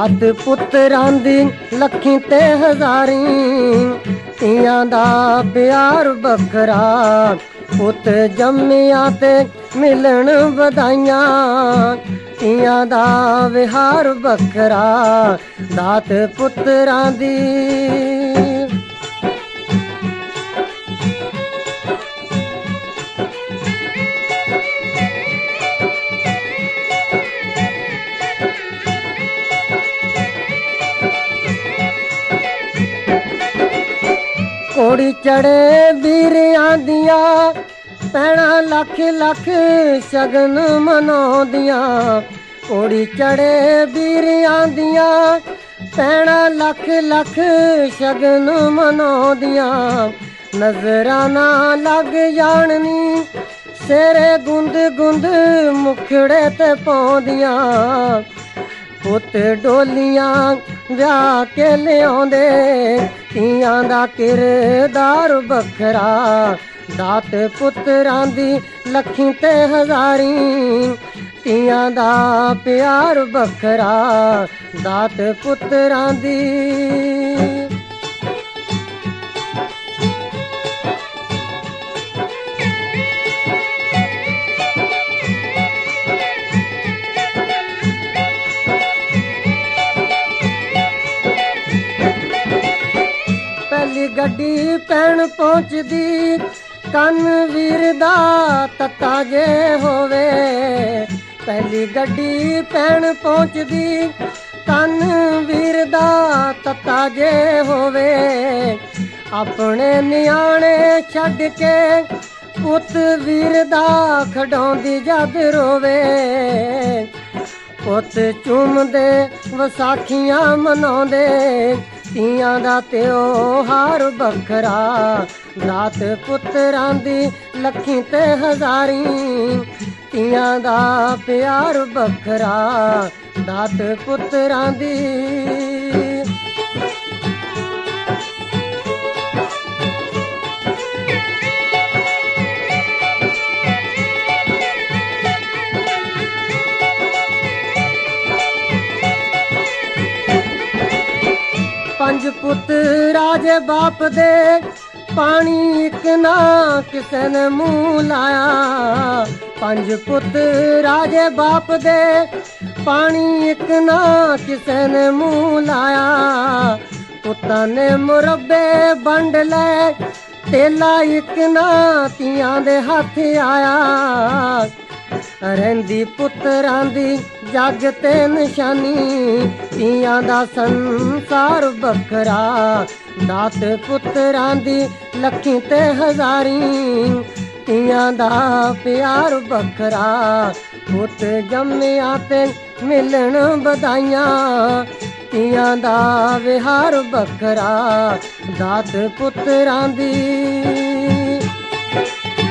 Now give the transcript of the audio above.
ਦਾਤ ਪੁੱਤਰਾਂ ਦੀ ਲੱਖੀ ਤੇ ਹਜ਼ਾਰੀ, ਧੀਆਂ ਦਾ ਪਿਆਰ ਵੱਖਰਾ। ਪੁੱਤ ਜੰਮਿਆ ਤੇ ਮਿਲਣ ਵਧਾਈਆਂ, ਧੀਆਂ ਦਾ ਵਿਹਾਰ ਵੱਖਰਾ। ਦਾਤ ਪੁੱਤਰਾਂ ਦੀ ਘੋੜੀ ਚੜੇ ਵੀਰਿਆਂ ਦੀਆਂ, ਭੈਣਾਂ ਲੱਖ ਲੱਖ ਸ਼ਗਨ ਮਨਾਉਂਦੀਆਂ। ਘੋੜੀ ਚੜੇ ਵੀਰਿਆਂ ਦੀਆਂ, ਭੈਣਾਂ ਲੱਖ ਲੱਖ ਸ਼ਗਨ ਮਨਾਉਂਦੀਆਂ। ਨਜ਼ਰਾਂ ਨਾ ਲੱਗ ਜਾਣਨੀ, ਸਿਰੇ ਗੁੰਦ ਗੁੰਦ ਮੁਖੜੇ ਤੇ ਪਾਉਂਦੀਆਂ। ਪੁੱਤ ਡੋਲੀਆਂ ਵਿਆਹ ਕੇ ਲਿਆਉਂਦੇ, ਧੀਆਂ ਦਾ ਕਿਰਦਾਰ ਵੱਖਰਾ। ਦਾਤ ਪੁੱਤਰਾਂ ਦੀ ਲੱਖੀ ਤੇ ਹਜ਼ਾਰੀ, ਧੀਆਂ ਦਾ ਪਿਆਰ ਵੱਖਰਾ। ਦਾਤ ਪੁੱਤਰਾਂ ਦੀ ਪਹਿਲੀ ਗੱਡੀ ਪੈਣ ਪਹੁੰਚਦੀ, ਕੰਨ ਵੀਰ ਦਾ ਤੱਤਾ ਜੇ ਹੋਵੇ। ਪਹਿਲੀ ਗੱਡੀ ਪੈਣ ਪਹੁੰਚਦੀ, ਕੰਨ ਵੀਰ ਦਾ ਤੱਤਾ ਜੇ ਹੋਵੇ। ਆਪਣੇ ਨਿਆਣੇ ਛੱਡ ਕੇ ਪੁੱਤ ਵੀਰ ਦਾ ਖਡਾਉਂਦੀ ਜਦ ਰੋਵੇ। ਪੁੱਤ ਚੁੰਮਦੇ ਵਿਸਾਖੀਆਂ ਮਨਾਉਂਦੇ, ਧੀਆਂ ਦਾ ਤਿਉਹਾਰ ਵੱਖਰਾ। ਦਾਤ ਪੁੱਤਰਾਂ ਦੀ ਲੱਖੀ ਤੇ ਹਜ਼ਾਰੀ, ਧੀਆਂ ਦਾ ਪਿਆਰ ਵੱਖਰਾ। ਦਾਤ ਪੁੱਤਰਾਂ ਦੀ ਪੰਜ ਪੁੱਤ ਰਾਜੇ ਬਾਪ ਦੇ, ਪਾਣੀ ਇੱਕ ਨਾ ਕਿਸੇ ਨੇ ਮੂੰਹ ਲਾਇਆ। ਪੰਜ ਪੁੱਤ ਰਾਜੇ ਬਾਪ ਦੇ, ਪਾਣੀ ਇੱਕ ਨਾ ਕਿਸੇ ਨੇ ਮੂੰਹ ਲਾਇਆ। ਪੁੱਤਾਂ ਨੇ ਮੁਰੱਬੇ ਵੰਡ ਲੈ, ਤੇਲਾ ਇੱਕ ਨਾ ਧੀਆਂ ਦੇ ਹੱਥ ਆਇਆ। ਰਹਿੰਦੀ ਪੁੱਤਰਾਂ ਦੀ ਜੱਗ ਤੇ ਨਿਸ਼ਾਨੀ, ਧੀਆਂ ਦਾ ਸੰਸਾਰ ਵੱਖਰਾ। ਦਾਤ ਪੁੱਤਰਾਂ ਦੀ ਲੱਖੀ ਤੇ ਹਜ਼ਾਰੀ, ਧੀਆਂ ਦਾ ਪਿਆਰ ਵੱਖਰਾ। ਪੁੱਤ ਜੰਮਿਆ ਤੇ ਮਿਲਣ ਵਧਾਈਆਂ, ਧੀਆਂ ਦਾ ਵਿਹਾਰ ਵੱਖਰਾ। ਦਾਤ ਪੁੱਤਰਾਂ ਦੀ